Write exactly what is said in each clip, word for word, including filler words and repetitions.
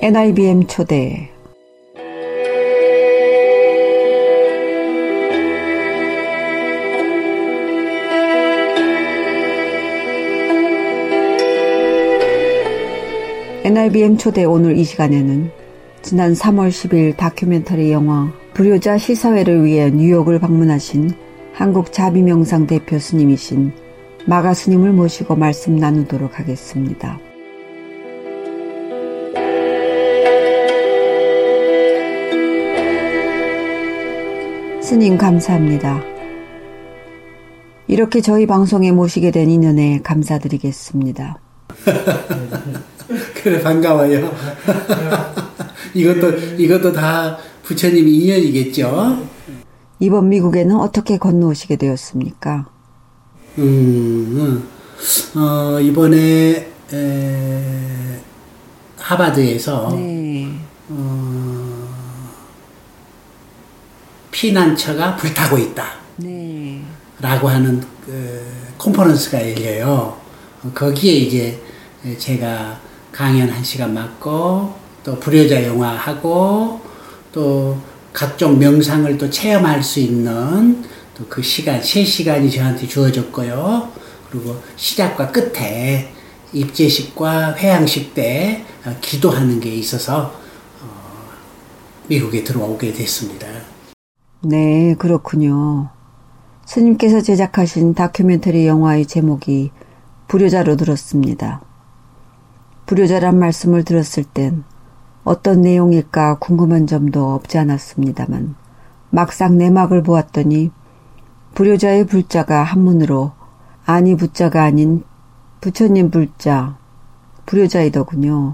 엔아이비엠 초대 엔아이비엠 초대 오늘 이 시간에는 지난 삼월 십일 다큐멘터리 영화 불효자 시사회를 위해 뉴욕을 방문하신 한국자비명상 대표 스님이신 마가 스님을 모시고 말씀 나누도록 하겠습니다. 스님 감사합니다. 이렇게 저희 방송에 모시게 된 인연에 감사드리겠습니다. 그래 반가워요. 이것도 이것도 다 부처님 인연이겠죠. 이번 미국에는 어떻게 건너오시게 되었습니까? 음, 어, 이번에 에, 하버드에서 네. 어, 피난처가 불타고 있다. 네. 라고 하는 그 컨퍼런스가 열려요. 거기에 이제 제가 강연 한 시간 맡고 또 불효자 영화 하고 또 각종 명상을 또 체험할 수 있는 또 그 시간, 세 시간이 저한테 주어졌고요. 그리고 시작과 끝에 입제식과 회양식 때 기도하는 게 있어서 어, 미국에 들어오게 됐습니다. 네, 그렇군요. 스님께서 제작하신 다큐멘터리 영화의 제목이 불효자로 들었습니다. 불효자란 말씀을 들었을 땐 어떤 내용일까 궁금한 점도 없지 않았습니다만 막상 내막을 보았더니 불효자의 불자가 한문으로 아니 부자가 아닌 부처님 불자, 불효자이더군요.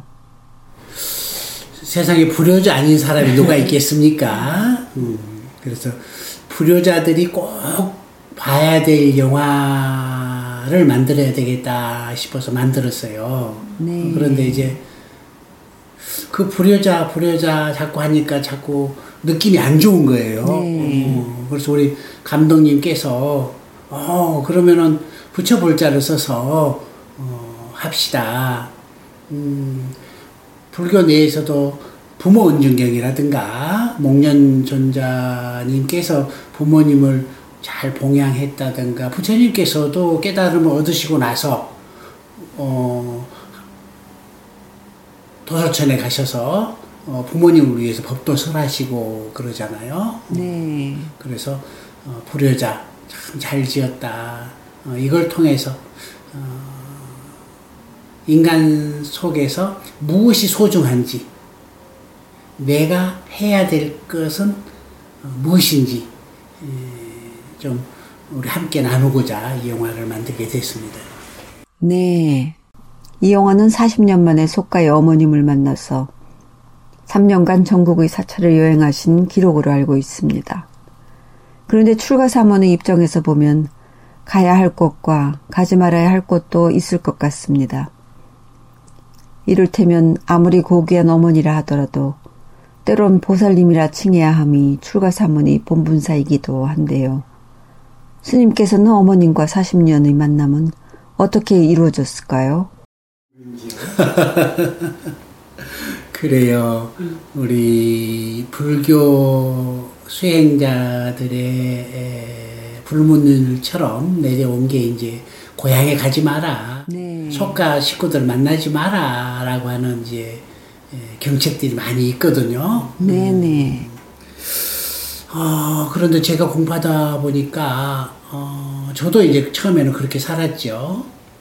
세상에 불효자 아닌 사람이 누가 있겠습니까? 음, 그래서 불효자들이 꼭 봐야 될 영화를 만들어야 되겠다 싶어서 만들었어요. 네. 그런데 이제 그 불효자 불효자 자꾸 하니까 자꾸 느낌이 안 좋은 거예요. 네. 어, 그래서 우리 감독님께서 어 그러면은 부처불자를 써서 어, 합시다. 음, 불교 내에서도 부모 은중경이라든가 목련존자님께서 부모님을 잘 봉양했다든가 부처님께서도 깨달음을 얻으시고 나서 어, 도서천에 가셔서 어, 부모님을 위해서 법도 설하시고 그러잖아요. 네. 그래서 어, 불효자 참 잘 지었다. 어, 이걸 통해서 어, 인간 속에서 무엇이 소중한지 내가 해야 될 것은 어, 무엇인지 에, 좀 우리 함께 나누고자 이 영화를 만들게 됐습니다. 네. 이 영화는 사십 년 만에 속가의 어머님을 만나서 삼 년간 전국의 사찰을 여행하신 기록으로 알고 있습니다. 그런데 출가 사모의 입장에서 보면 가야 할 곳과 가지 말아야 할 곳도 있을 것 같습니다. 이를테면 아무리 고귀한 어머니라 하더라도 때론 보살님이라 칭해야 함이 출가 사모의 본분사이기도 한데요. 스님께서는 어머님과 사십 년의 만남은 어떻게 이루어졌을까요? 그래요. 우리 불교 수행자들의 불문율처럼 내려온 게 이제 고향에 가지 마라. 네. 속가 식구들 만나지 마라. 라고 하는 이제 경책들이 많이 있거든요. 네네. 어, 그런데 제가 공부하다 보니까, 어, 저도 이제 처음에는 그렇게 살았죠.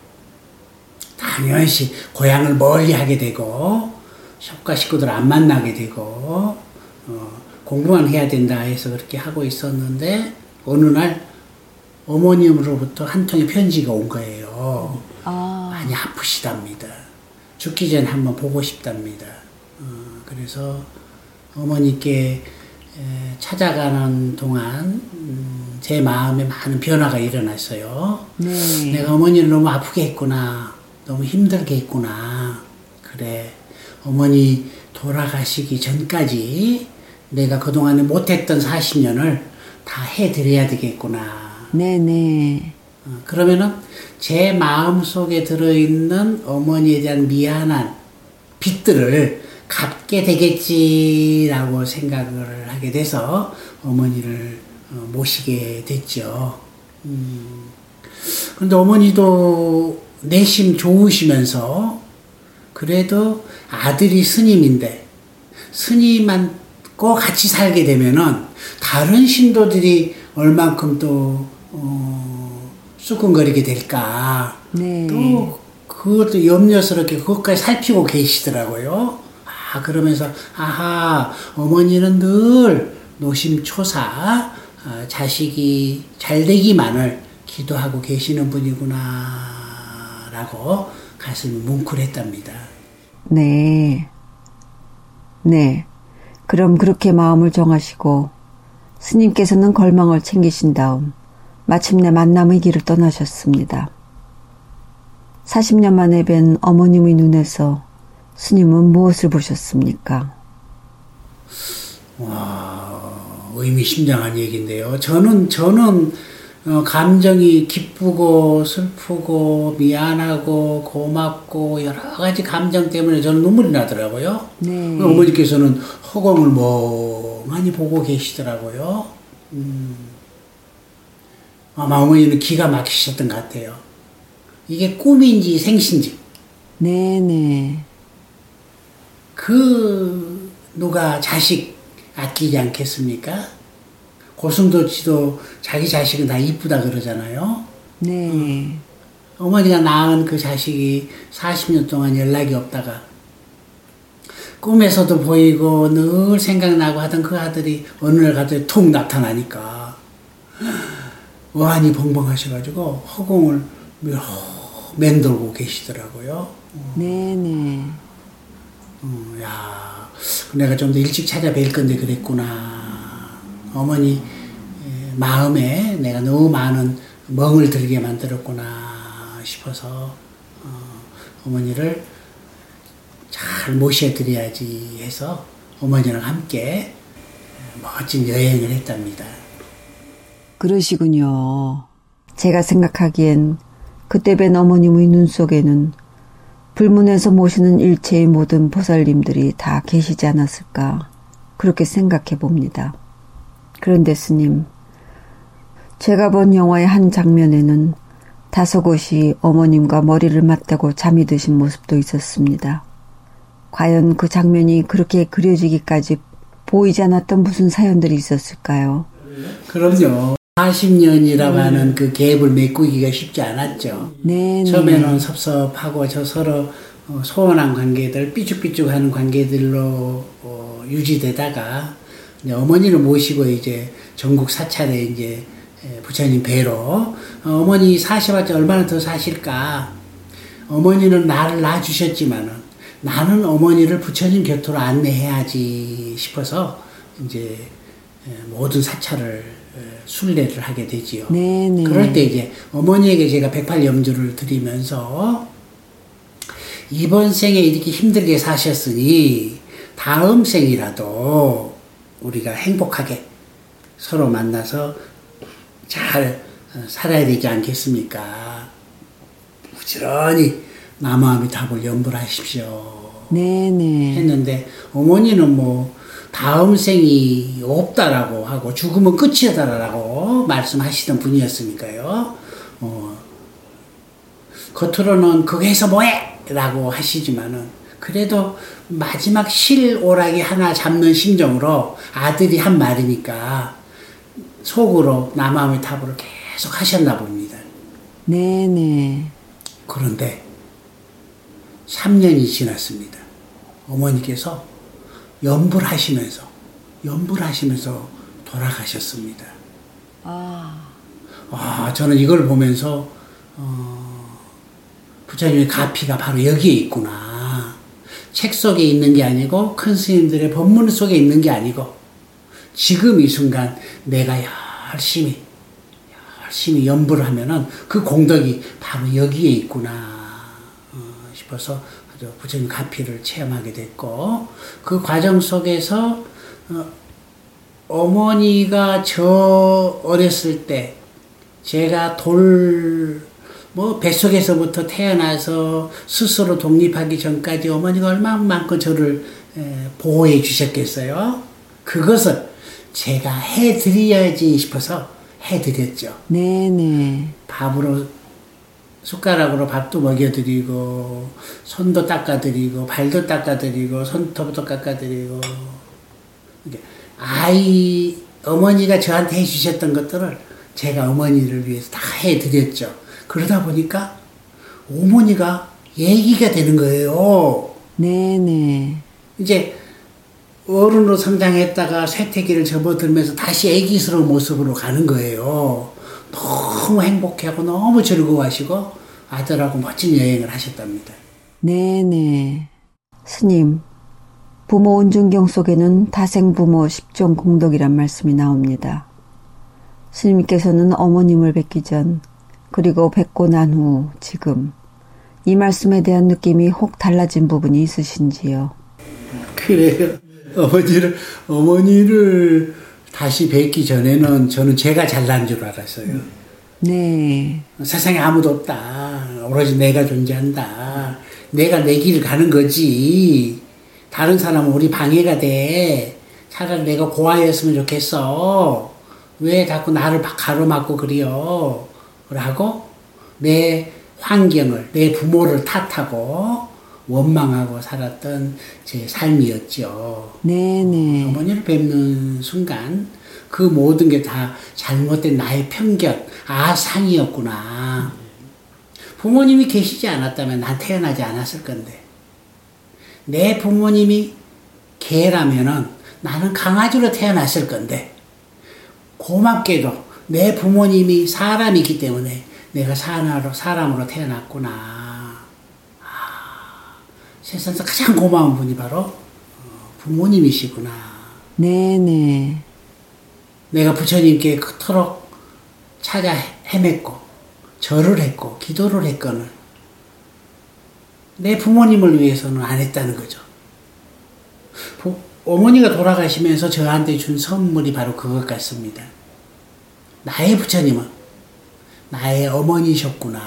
당연시 고향을 멀리 하게 되고, 속가 식구들 안 만나게 되고, 어, 공부만 해야 된다 해서 그렇게 하고 있었는데, 어느 날 어머님으로부터 한 통의 편지가 온 거예요. 아. 많이 아프시답니다. 죽기 전에 한번 보고 싶답니다. 어, 그래서 어머니께 찾아가는 동안 음, 제 마음에 많은 변화가 일어났어요. 네. 내가 어머니를 너무 아프게 했구나. 너무 힘들게 했구나. 그래. 어머니 돌아가시기 전까지 내가 그동안에 못했던 사십 년을 다 해드려야 되겠구나. 네네. 어, 그러면은 제 마음 속에 들어있는 어머니에 대한 미안한 빚들을 갚게 되겠지라고 생각을 하게 돼서 어머니를 모시게 됐죠. 음, 그런데 어머니도 내심 좋으시면서 그래도 아들이 스님인데 스님하고 같이 살게 되면은 다른 신도들이 얼만큼 또 어, 쑥근거리게 될까. 네. 또 그것도 염려스럽게 그것까지 살피고 계시더라고요. 아 그러면서 아하 어머니는 늘 노심초사 아, 자식이 잘 되기만을 기도하고 계시는 분이구나 라고 가슴이 뭉클했답니다. 네. 네. 그럼 그렇게 마음을 정하시고 스님께서는 걸망을 챙기신 다음 마침내 만남의 길을 떠나셨습니다. 사십 년 만에 뵌 어머님의 눈에서 스님은 무엇을 보셨습니까? 와, 의미심장한 얘기인데요. 저는, 저는, 어, 감정이 기쁘고, 슬프고, 미안하고, 고맙고, 여러 가지 감정 때문에 저는 눈물이 나더라고요. 네. 어머니께서는 허공을 멍하니 보고 계시더라고요. 음, 아마 어머니는 기가 막히셨던 것 같아요. 이게 꿈인지 생신지. 네네. 그, 누가 자식 아끼지 않겠습니까? 고슴도치도 자기 자식은 다 이쁘다 그러잖아요. 네. 음. 어머니가 낳은 그 자식이 사십 년 동안 연락이 없다가 꿈에서도 보이고 늘 생각나고 하던 그 아들이 어느 날 갑자기 툭 나타나니까 어안이 벙벙하셔가지고 허공을 맴돌고 계시더라고요. 네네. 어, 야, 내가 좀 더 일찍 찾아뵐 건데 그랬구나. 어머니 마음에 내가 너무 많은 멍을 들게 만들었구나 싶어서 어, 어머니를 잘 모셔드려야지 해서 어머니랑 함께 멋진 여행을 했답니다. 그러시군요. 제가 생각하기엔 그때 뵌 어머님의 눈 속에는 불문에서 모시는 일체의 모든 보살님들이 다 계시지 않았을까 그렇게 생각해 봅니다. 그런데 스님, 제가 본 영화의 한 장면에는 다소곳이 어머님과 머리를 맞대고 잠이 드신 모습도 있었습니다. 과연 그 장면이 그렇게 그려지기까지 보이지 않았던 무슨 사연들이 있었을까요? 그럼요. 사십 년이라고 하는 그 갭을 메꾸기가 쉽지 않았죠. 네, 처음에는 섭섭하고 저 서로 소원한 관계들, 삐죽삐죽하는 관계들로 어, 유지되다가 이제 어머니를 모시고 이제 전국 사찰에 이제 부처님 뵈러 어머니 사셔봤자 얼마나 더 사실까. 어머니는 나를 낳아주셨지만은 나는 어머니를 부처님 곁으로 안내해야지 싶어서 이제 모든 사찰을 순례를 하게 되지요. 네네. 그럴 때 이제 어머니에게 제가 백팔염주를 드리면서 이번 생에 이렇게 힘들게 사셨으니 다음 생이라도 우리가 행복하게 서로 만나서 잘 살아야 되지 않겠습니까? 부지런히 남아함이 답을 염불하십시오. 네네. 했는데 어머니는 뭐 다음 생이 없다라고 하고 죽으면 끝이다라고 말씀하시던 분이었으니까요. 어, 겉으로는 그거 해서 뭐해? 라고 하시지만은 그래도 마지막 실오락이 하나 잡는 심정으로 아들이 한 말이니까 속으로 남아함의 탑으로 계속 하셨나 봅니다. 네네. 그런데 삼 년이 지났습니다. 어머니께서 연불 하시면서, 연불 하시면서 돌아가셨습니다. 아. 아, 저는 이걸 보면서, 어, 부처님의 가피가 바로 여기에 있구나. 책 속에 있는 게 아니고, 큰 스님들의 법문 속에 있는 게 아니고, 지금 이 순간 내가 열심히, 열심히 연불을 하면은 그 공덕이 바로 여기에 있구나 어, 싶어서 아주 부처님 가피를 체험하게 됐고, 그 과정 속에서 어, 어머니가 저 어렸을 때 제가 돌 뭐 뱃속에서부터 태어나서 스스로 독립하기 전까지 어머니가 얼마만큼 저를 보호해 주셨겠어요. 그것을 제가 해드려야지 싶어서 해드렸죠. 네네. 밥으로 숟가락으로 밥도 먹여드리고 손도 닦아드리고 발도 닦아드리고 손톱도 깎아드리고 아이 어머니가 저한테 해주셨던 것들을 제가 어머니를 위해서 다 해드렸죠. 그러다 보니까 어머니가 얘기가 되는 거예요. 네네. 이제 어른으로 성장했다가 쇠퇴기를 접어들면서 다시 애기스러운 모습으로 가는 거예요. 너무 행복해하고 너무 즐거워하시고 아들하고 멋진 여행을 하셨답니다. 네네. 스님, 부모 온중경 속에는 다생부모 십종 공덕이란 말씀이 나옵니다. 스님께서는 어머님을 뵙기 전 그리고 뵙고 난 후 지금 이 말씀에 대한 느낌이 혹 달라진 부분이 있으신지요? 그래요. 어머니를 어머니를 다시 뵙기 전에는 저는 제가 잘난 줄 알았어요. 네. 세상에 아무도 없다. 오로지 내가 존재한다. 내가 내 길을 가는 거지. 다른 사람은 우리 방해가 돼. 차라리 내가 고아였으면 좋겠어. 왜 자꾸 나를 가로막고 그래요? 라고 내 환경을, 내 부모를 탓하고 원망하고 살았던 제 삶이었죠. 네네. 어머니를 뵙는 순간 그 모든 게 다 잘못된 나의 편견, 아상이었구나. 부모님이 계시지 않았다면 난 태어나지 않았을 건데, 내 부모님이 개라면은 나는 강아지로 태어났을 건데, 고맙게도 내 부모님이 사람이기 때문에 내가 사람으로, 사람으로 태어났구나. 아, 세상에서 가장 고마운 분이 바로 부모님이시구나. 네네. 내가 부처님께 그토록 찾아 헤맸고 절을 했고 기도를 했거늘 내 부모님을 위해서는 안 했다는 거죠. 부, 어머니가 돌아가시면서 저한테 준 선물이 바로 그것 같습니다. 나의 부처님은 나의 어머니셨구나.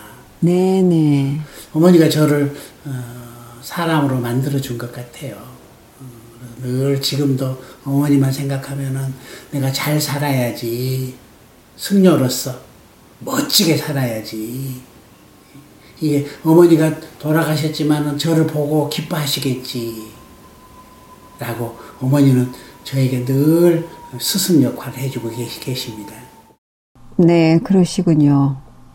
네네. 어머니가 저를 어, 사람으로 만들어준 것 같아요. 어, 늘 지금도 어머니만 생각하면은 내가 잘 살아야지. 승려로서 멋지게 살아야지. 이게 어머니가 돌아가셨지만은 저를 보고 기뻐하시겠지. 라고 어머니는 저에게 늘 스승 역할을 해주고 계십니다. 네, 그러시군요.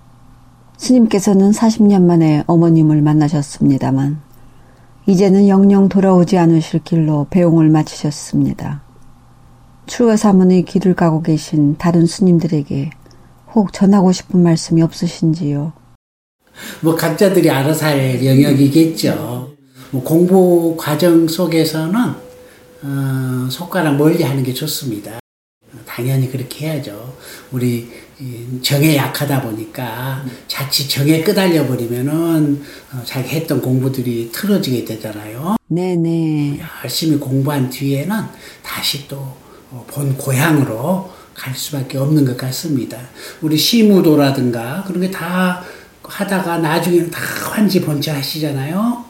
스님께서는 사십 년 만에 어머님을 만나셨습니다만 이제는 영영 돌아오지 않으실 길로 배웅을 마치셨습니다. 추가 사문의 길을 가고 계신 다른 스님들에게 혹 전하고 싶은 말씀이 없으신지요? 뭐 각자들이 알아서 할 영역이겠죠. 뭐 공부 과정 속에서는 어, 손가락 멀리 하는 게 좋습니다. 당연히 그렇게 해야죠. 우리 정에 약하다 보니까 자칫 정에 끄달려 버리면은 어, 자기 했던 공부들이 틀어지게 되잖아요. 네네. 열심히 공부한 뒤에는 다시 또 본 고향으로 갈 수밖에 없는 것 같습니다. 우리 시무도라든가 그런 게 다 하다가 나중에는 다 환지본체 하시잖아요.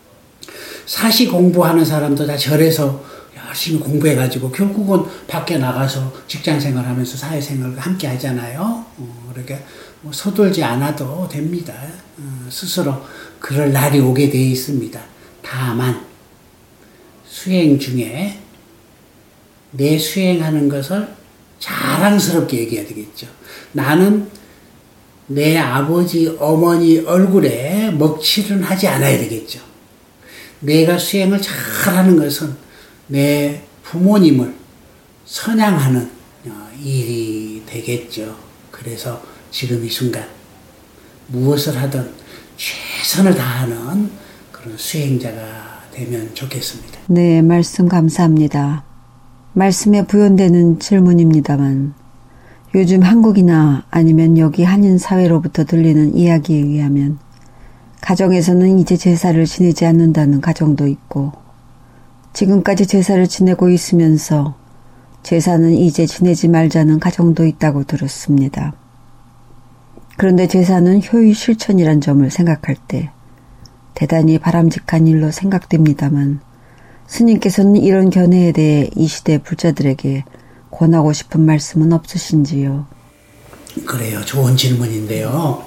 사시 공부하는 사람도 다 절에서 열심히 공부해가지고 결국은 밖에 나가서 직장생활 하면서 사회생활을 함께 하잖아요. 어, 그렇게 뭐 서둘지 않아도 됩니다. 어, 스스로 그럴 날이 오게 돼 있습니다. 다만 수행 중에 내 수행하는 것을 자랑스럽게 얘기해야 되겠죠. 나는 내 아버지, 어머니 얼굴에 먹칠은 하지 않아야 되겠죠. 내가 수행을 잘하는 것은 내 부모님을 선양하는 일이 되겠죠. 그래서 지금 이 순간 무엇을 하든 최선을 다하는 그런 수행자가 되면 좋겠습니다. 네, 말씀 감사합니다. 말씀에 부연되는 질문입니다만 요즘 한국이나 아니면 여기 한인 사회로부터 들리는 이야기에 의하면 가정에서는 이제 제사를 지내지 않는다는 가정도 있고 지금까지 제사를 지내고 있으면서 제사는 이제 지내지 말자는 가정도 있다고 들었습니다. 그런데 제사는 효의 실천이란 점을 생각할 때 대단히 바람직한 일로 생각됩니다만 스님께서는 이런 견해에 대해 이 시대 불자들에게 권하고 싶은 말씀은 없으신지요? 그래요. 좋은 질문인데요.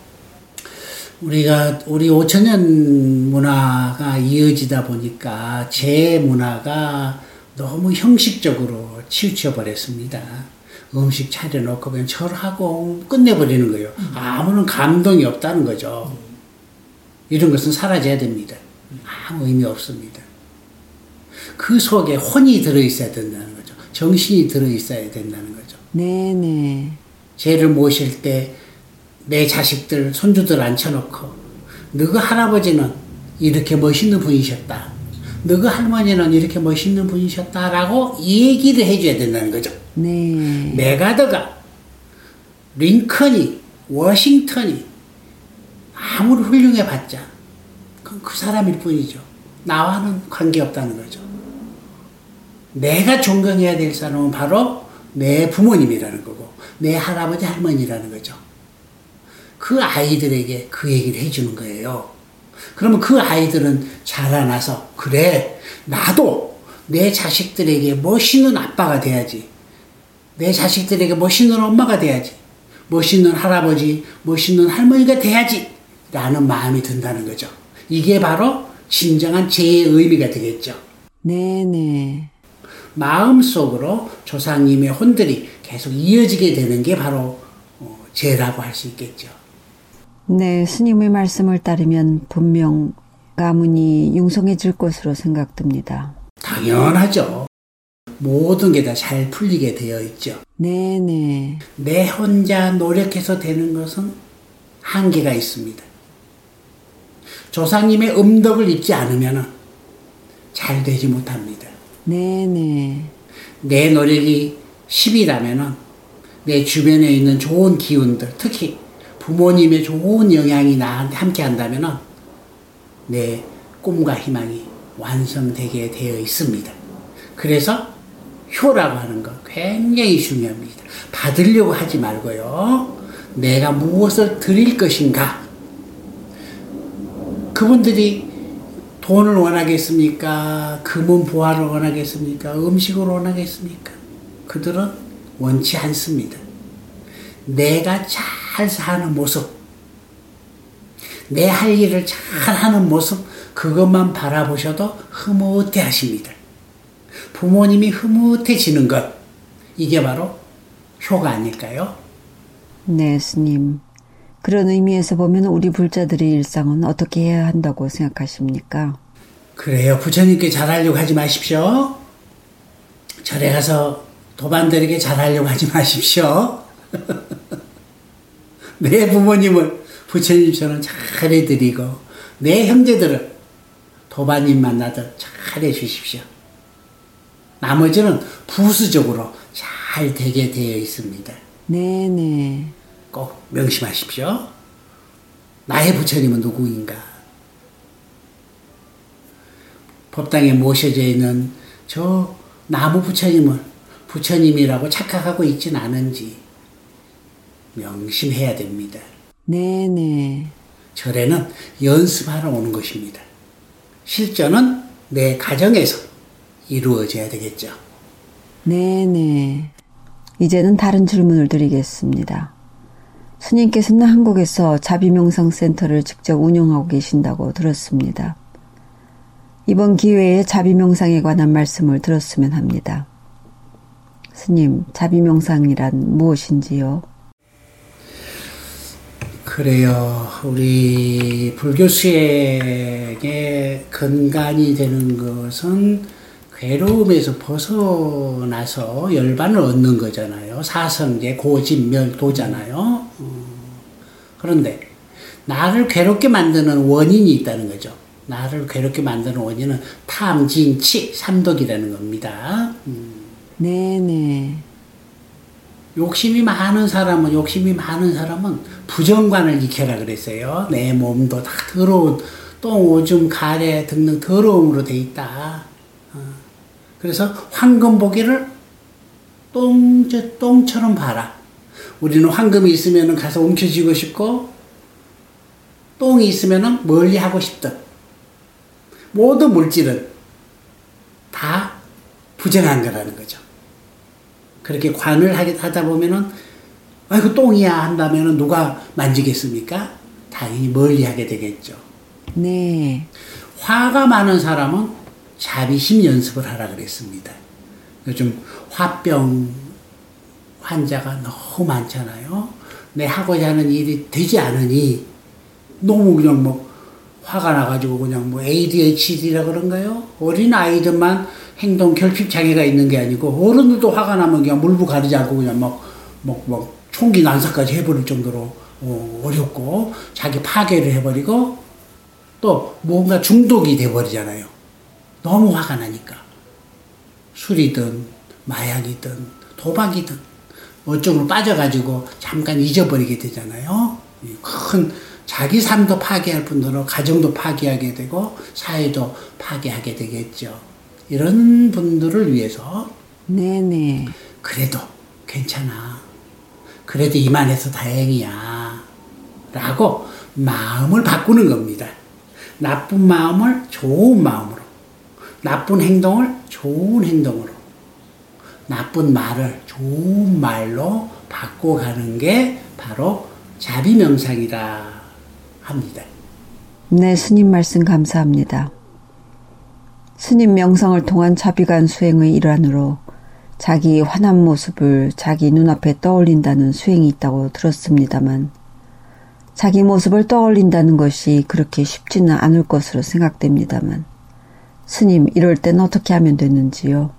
우리가 우리 오천 년 문화가 이어지다 보니까 제 문화가 너무 형식적으로 치우쳐 버렸습니다. 음식 차려놓고 그냥 절하고 끝내버리는 거예요. 아무런 감동이 없다는 거죠. 이런 것은 사라져야 됩니다. 아무 의미 없습니다. 그 속에 혼이 들어있어야 된다는 거죠. 정신이 들어있어야 된다는 거죠. 네네. 죄를 모실 때 내 자식들, 손주들 앉혀놓고 너그 할아버지는 이렇게 멋있는 분이셨다. 너그 할머니는 이렇게 멋있는 분이셨다라고 얘기를 해줘야 된다는 거죠. 네. 메가더가, 링컨이, 워싱턴이 아무리 훌륭해봤자 그건 그 사람일 뿐이죠. 나와는 관계없다는 거죠. 내가 존경해야 될 사람은 바로 내 부모님이라는 거고 내 할아버지 할머니라는 거죠. 그 아이들에게 그 얘기를 해주는 거예요. 그러면 그 아이들은 자라나서 그래 나도 내 자식들에게 멋있는 아빠가 돼야지. 내 자식들에게 멋있는 엄마가 돼야지. 멋있는 할아버지, 멋있는 할머니가 돼야지 라는 마음이 든다는 거죠. 이게 바로 진정한 죄의 의미가 되겠죠. 네네. 마음속으로 조상님의 혼들이 계속 이어지게 되는 게 바로 죄라고 할 수 있겠죠. 네, 스님의 말씀을 따르면 분명 가문이 융성해질 것으로 생각됩니다. 당연하죠. 모든 게 다 잘 풀리게 되어 있죠. 네네. 내 혼자 노력해서 되는 것은 한계가 있습니다. 조상님의 음덕을 입지 않으면 잘 되지 못합니다. 네네. 내 노력이 십이라면 내 주변에 있는 좋은 기운들, 특히 부모님의 좋은 영향이 나한테 함께 한다면 내 꿈과 희망이 완성되게 되어 있습니다. 그래서 효라고 하는 거 굉장히 중요합니다. 받으려고 하지 말고요. 내가 무엇을 드릴 것인가. 그분들이 돈을 원하겠습니까? 금은 보화를 원하겠습니까? 음식을 원하겠습니까? 그들은 원치 않습니다. 내가 잘 사는 모습, 내 할 일을 잘 하는 모습, 그것만 바라보셔도 흐뭇해 하십니다. 부모님이 흐뭇해지는 것, 이게 바로 효가 아닐까요? 네, 스님. 그런 의미에서 보면 우리 불자들의 일상은 어떻게 해야 한다고 생각하십니까? 그래요. 부처님께 잘하려고 하지 마십시오. 절에 가서 도반들에게 잘하려고 하지 마십시오. 내 부모님을 부처님처럼 잘해드리고 내 형제들을 도반님 만나들 잘해 주십시오. 나머지는 부수적으로 잘 되게 되어 있습니다. 네네. 꼭 명심하십시오. 나의 부처님은 누구인가? 법당에 모셔져 있는 저 나무 부처님을 부처님이라고 착각하고 있진 않은지 명심해야 됩니다. 네네. 절에는 연습하러 오는 것입니다. 실전은 내 가정에서 이루어져야 되겠죠. 네네. 이제는 다른 질문을 드리겠습니다. 스님께서는 한국에서 자비명상센터를 직접 운영하고 계신다고 들었습니다. 이번 기회에 자비명상에 관한 말씀을 들었으면 합니다. 스님, 자비명상이란 무엇인지요? 그래요. 우리 불교 수행의 근간이 되는 것은 괴로움에서 벗어나서 열반을 얻는 거잖아요. 사성제, 고진멸도잖아요. 그런데 나를 괴롭게 만드는 원인이 있다는 거죠. 나를 괴롭게 만드는 원인은 탐, 진, 치, 삼독이라는 겁니다. 네네. 욕심이 많은 사람은, 욕심이 많은 사람은 부정관을 익혀라 그랬어요. 내 몸도 다 더러운 똥, 오줌, 가래 등등 더러움으로 돼 있다. 그래서 황금 보기를 똥, 저 똥처럼 봐라. 우리는 황금이 있으면 가서 움켜쥐고 싶고 똥이 있으면 멀리 하고 싶든 모든 물질은 다 부정한 거라는 거죠. 그렇게 관을 하다 보면은 아이고 똥이야 한다면은 누가 만지겠습니까? 당연히 멀리 하게 되겠죠. 네. 화가 많은 사람은 자비심 연습을 하라 그랬습니다. 요즘 화병 환자가 너무 많잖아요. 내 하고자 하는 일이 되지 않으니 너무 그냥 뭐 화가 나가지고 그냥 뭐 에이디에이치디라 그런가요? 어린 아이들만 행동 결핍 장애가 있는 게 아니고 어른들도 화가 나면 그냥 물부 가리지 않고 그냥 막, 막, 막 총기 난사까지 해버릴 정도로 어, 어렵고 자기 파괴를 해버리고 또 뭔가 중독이 돼버리잖아요. 너무 화가 나니까. 술이든 마약이든 도박이든 어쩌고 빠져가지고 잠깐 잊어버리게 되잖아요. 큰 자기 삶도 파괴할 뿐더러 가정도 파괴하게 되고 사회도 파괴하게 되겠죠. 이런 분들을 위해서 네네. 그래도 괜찮아. 그래도 이만해서 다행이야. 라고 마음을 바꾸는 겁니다. 나쁜 마음을 좋은 마음으로, 나쁜 행동을 좋은 행동으로, 나쁜 말을 좋은 말로 바꿔가는 게 바로 자비명상이라 합니다. 네, 스님 말씀 감사합니다. 스님 명상을 통한 자비관 수행의 일환으로 자기 환한 모습을 자기 눈앞에 떠올린다는 수행이 있다고 들었습니다만 자기 모습을 떠올린다는 것이 그렇게 쉽지는 않을 것으로 생각됩니다만 스님 이럴 땐 어떻게 하면 되는지요?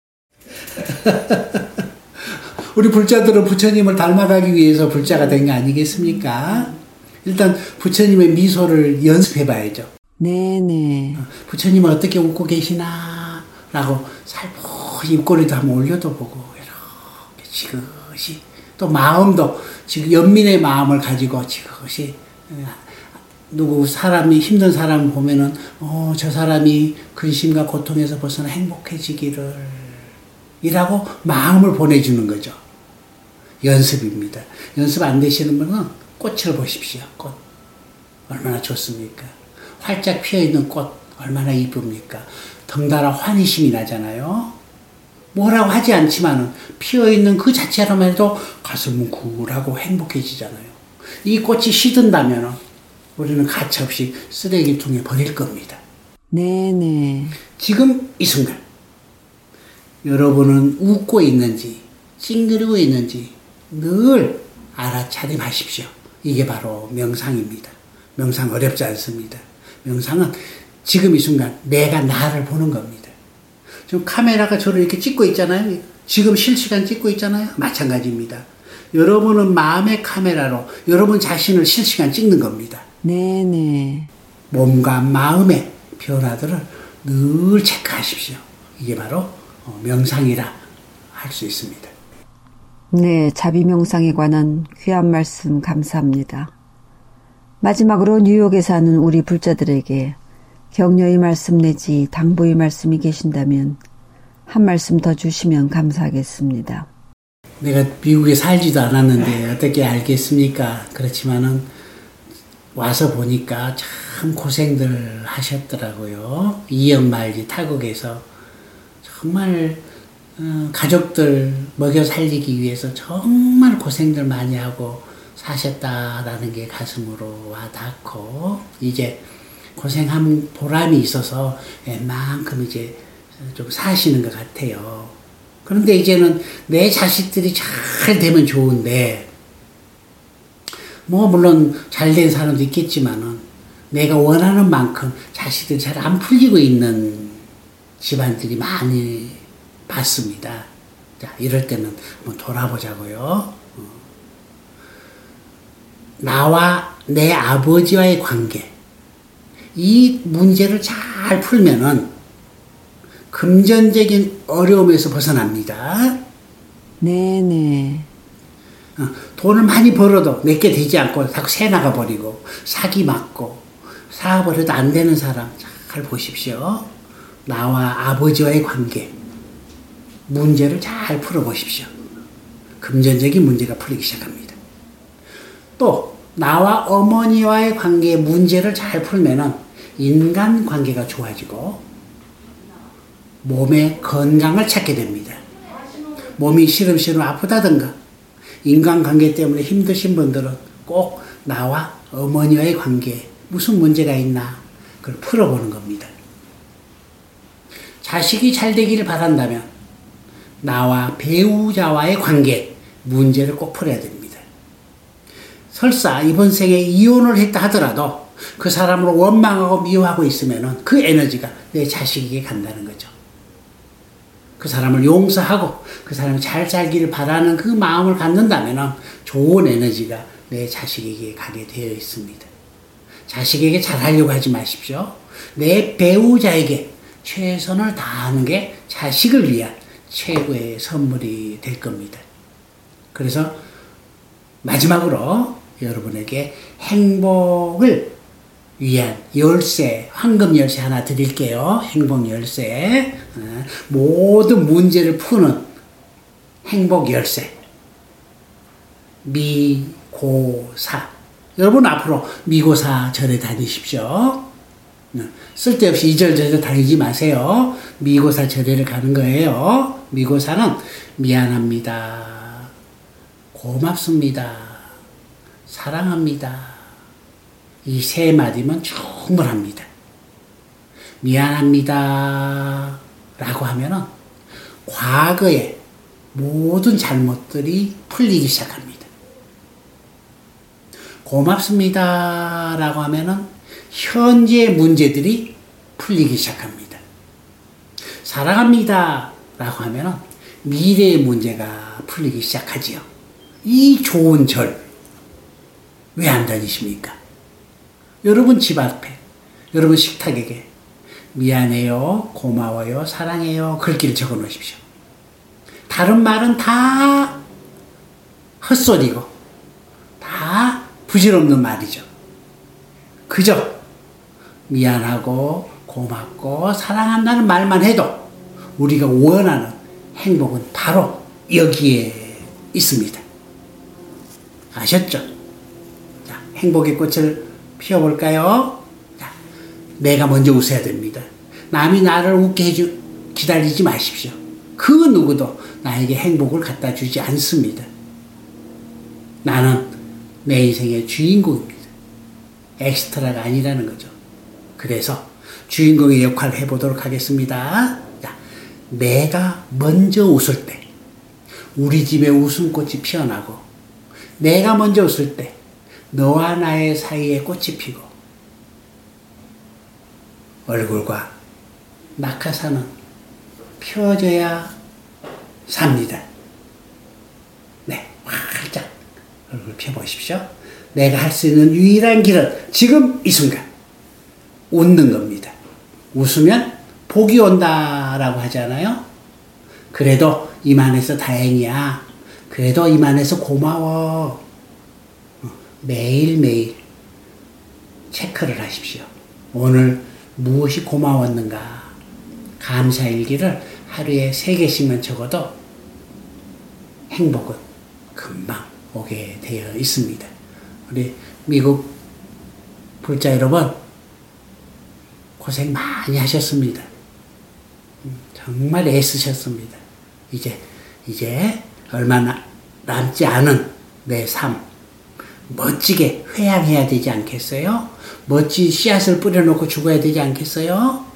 우리 불자들은 부처님을 닮아가기 위해서 불자가 된 게 아니겠습니까? 일단 부처님의 미소를 연습해 봐야죠. 네네. 부처님은 어떻게 웃고 계시나 라고 살포시 입꼬리도 한번 올려도 보고 이렇게 지그시 또 마음도 지금 연민의 마음을 가지고 지그시 누구 사람이 힘든 사람 보면은 어, 저 사람이 근심과 고통에서 벗어나 행복해지기를 이라고 마음을 보내주는 거죠. 연습입니다. 연습 안 되시는 분은 꽃을 보십시오. 꽃 얼마나 좋습니까? 활짝 피어있는 꽃 얼마나 이쁩니까? 덩달아 환희심이 나잖아요. 뭐라고 하지 않지만은 피어있는 그 자체로만 해도 가슴은 굴하고 행복해지잖아요. 이 꽃이 시든다면은 우리는 가차없이 쓰레기통에 버릴 겁니다. 네네. 지금 이 순간 여러분은 웃고 있는지 찡그리고 있는지 늘 알아차림하십시오. 이게 바로 명상입니다. 명상 어렵지 않습니다. 명상은 지금 이 순간 내가 나를 보는 겁니다. 지금 카메라가 저를 이렇게 찍고 있잖아요. 지금 실시간 찍고 있잖아요. 마찬가지입니다. 여러분은 마음의 카메라로 여러분 자신을 실시간 찍는 겁니다. 네네. 몸과 마음의 변화들을 늘 체크하십시오. 이게 바로 명상이라 할 수 있습니다. 네, 자비명상에 관한 귀한 말씀 감사합니다. 마지막으로 뉴욕에 사는 우리 불자들에게 격려의 말씀 내지 당부의 말씀이 계신다면 한 말씀 더 주시면 감사하겠습니다. 내가 미국에 살지도 않았는데 어떻게 알겠습니까? 그렇지만은 와서 보니까 참 고생들 하셨더라고요. 이연말기 타국에서 정말 어, 가족들 먹여 살리기 위해서 정말 고생들 많이 하고 사셨다라는 게 가슴으로 와닿고 이제 고생한 보람이 있어서 웬만큼 이제 좀 사시는 것 같아요. 그런데 이제는 내 자식들이 잘 되면 좋은데 뭐 물론 잘된 사람도 있겠지만은 내가 원하는 만큼 자식들이 잘 안 풀리고 있는 집안들이 많이 봤습니다. 자, 이럴 때는 한번 돌아보자고요. 나와 내 아버지와의 관계, 이 문제를 잘 풀면은 금전적인 어려움에서 벗어납니다. 네네. 어, 돈을 많이 벌어도 내게 되지 않고 자꾸 새 나가버리고 사기 맞고 사업을 해도 안 되는 사람 잘 보십시오. 나와 아버지와의 관계 문제를 잘 풀어보십시오. 금전적인 문제가 풀리기 시작합니다. 또 나와 어머니와의 관계의 문제를 잘 풀면은 인간관계가 좋아지고 몸의 건강을 찾게 됩니다. 몸이 시름시름 아프다든가 인간관계 때문에 힘드신 분들은 꼭 나와 어머니와의 관계에 무슨 문제가 있나 그걸 풀어보는 겁니다. 자식이 잘 되기를 바란다면 나와 배우자와의 관계 문제를 꼭 풀어야 됩니다. 설사 이번 생에 이혼을 했다 하더라도 그 사람을 원망하고 미워하고 있으면 그 에너지가 내 자식에게 간다는 거죠. 그 사람을 용서하고 그 사람이 잘 살기를 바라는 그 마음을 갖는다면 좋은 에너지가 내 자식에게 가게 되어 있습니다. 자식에게 잘하려고 하지 마십시오. 내 배우자에게 최선을 다하는 게 자식을 위한 최고의 선물이 될 겁니다. 그래서 마지막으로 여러분에게 행복을 위한 열쇠, 황금 열쇠 하나 드릴게요. 행복 열쇠. 모든 문제를 푸는 행복 열쇠. 미고사. 여러분 앞으로 미고사 절에 다니십시오. 쓸데없이 이 절 저 절 다니지 마세요. 미고사 절에를 가는 거예요. 미고사는 미안합니다. 고맙습니다. 사랑합니다. 이 세 마디면 충분합니다. 미안합니다 라고 하면은 과거의 모든 잘못들이 풀리기 시작합니다. 고맙습니다 라고 하면은 현재의 문제들이 풀리기 시작합니다. 사랑합니다 라고 하면은 미래의 문제가 풀리기 시작하지요. 이 좋은 절 왜 안 다니십니까? 여러분 집 앞에, 여러분 식탁에게 미안해요, 고마워요, 사랑해요 글귀를 적어 놓으십시오. 다른 말은 다 헛소리고 다 부질없는 말이죠. 그저 미안하고 고맙고 사랑한다는 말만 해도 우리가 원하는 행복은 바로 여기에 있습니다. 아셨죠? 자, 행복의 꽃을 피워볼까요? 자, 내가 먼저 웃어야 됩니다. 남이 나를 웃게 해주, 기다리지 마십시오. 그 누구도 나에게 행복을 갖다 주지 않습니다. 나는 내 인생의 주인공입니다. 엑스트라가 아니라는 거죠. 그래서 주인공의 역할을 해보도록 하겠습니다. 자, 내가 먼저 웃을 때 우리 집에 웃음꽃이 피어나고 내가 먼저 웃을 때 너와 나의 사이에 꽃이 피고 얼굴과 낙하산은 펴져야 삽니다. 네, 활짝 얼굴 펴보십시오. 내가 할 수 있는 유일한 길은 지금 이 순간 웃는 겁니다. 웃으면 복이 온다라고 하잖아요. 그래도 이만해서 다행이야. 그래도 이만해서 고마워. 매일매일 체크를 하십시오. 오늘 무엇이 고마웠는가. 감사일기를 하루에 세 개씩만 적어도 행복은 금방 오게 되어 있습니다. 우리 미국 불자 여러분 고생 많이 하셨습니다. 정말 애쓰셨습니다. 이제 이제 얼마 남지 않은 내 삶 멋지게 회양해야 되지 않겠어요? 멋진 씨앗을 뿌려놓고 죽어야 되지 않겠어요?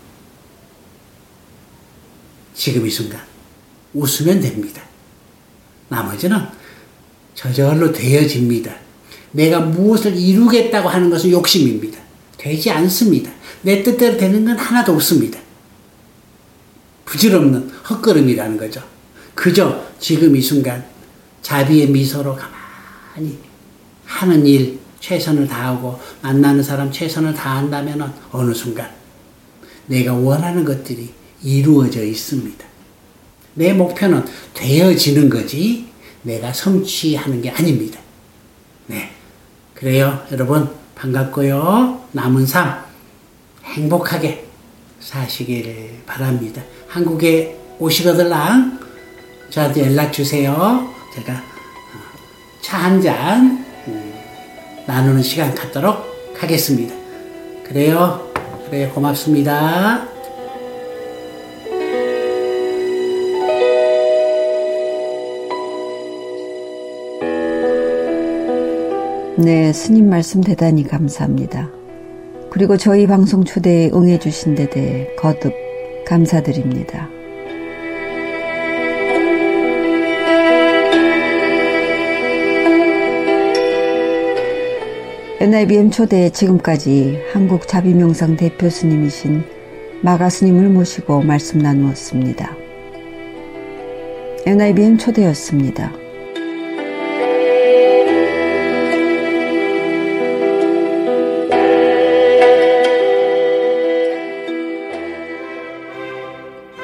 지금 이 순간 웃으면 됩니다. 나머지는 저절로 되어집니다. 내가 무엇을 이루겠다고 하는 것은 욕심입니다. 되지 않습니다. 내 뜻대로 되는 건 하나도 없습니다. 부질없는 헛걸음이라는 거죠. 그저 지금 이 순간 자비의 미소로 가만히 하는 일 최선을 다하고 만나는 사람 최선을 다한다면 어느 순간 내가 원하는 것들이 이루어져 있습니다. 내 목표는 되어지는 거지 내가 성취하는 게 아닙니다. 네, 그래요. 여러분 반갑고요. 남은 삶 행복하게 사시길 바랍니다. 한국에 오시거들랑 저한테 연락 주세요. 제가 차 한 잔 음, 나누는 시간 갖도록 하겠습니다. 그래요. 그래 고맙습니다. 네, 스님 말씀 대단히 감사합니다. 그리고 저희 방송 초대에 응해주신 데 대해 거듭 감사드립니다. 엔아이비엠 초대에 지금까지 한국자비명상 대표 스님이신 마가 스님을 모시고 말씀 나누었습니다. 엔아이비엠 초대였습니다.